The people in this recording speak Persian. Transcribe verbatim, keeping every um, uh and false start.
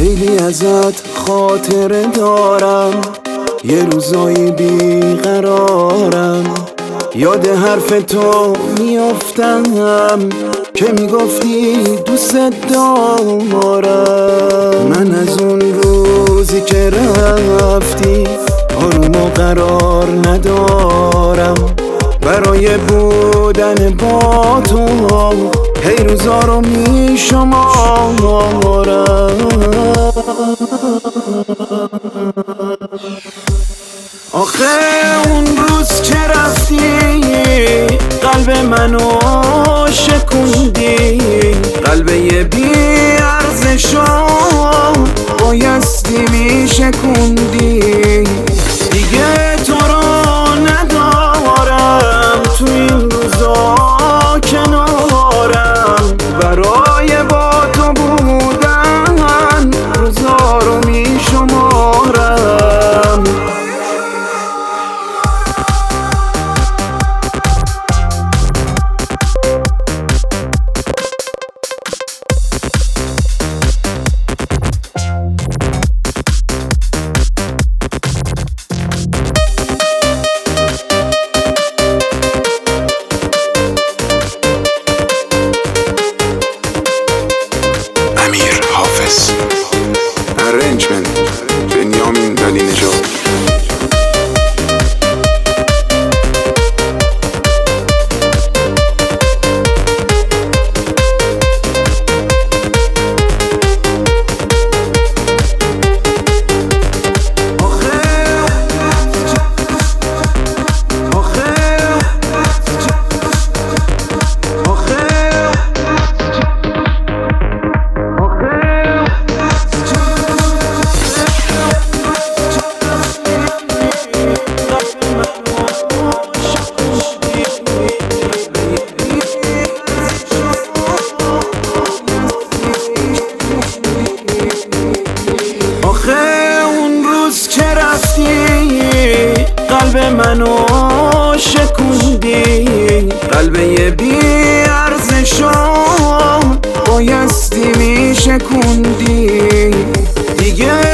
خیلی ازت خاطره دارم، یه روزایی بیقرارم، یاد حرف تو میافتم که میگفتی دوست دارم. من از اون روزی که رفتی آروم و قرار ندارم، برای بودن با تو هی روزا رو میشمارم. آخه اون روز که رفتی قلب منو شکوندی، قلب یه بی ارزشو بایستی میشکوندی. دیگه تو رو ندارم تو این روزا کنارم، برای با تو بودن روزا رو میشمارم. امیر حافظ. Arrangement بنیامین ولی نژاد. قلب منو شکوندی، قلب یه بی ارزشو بایستی میشکوندی. دیگه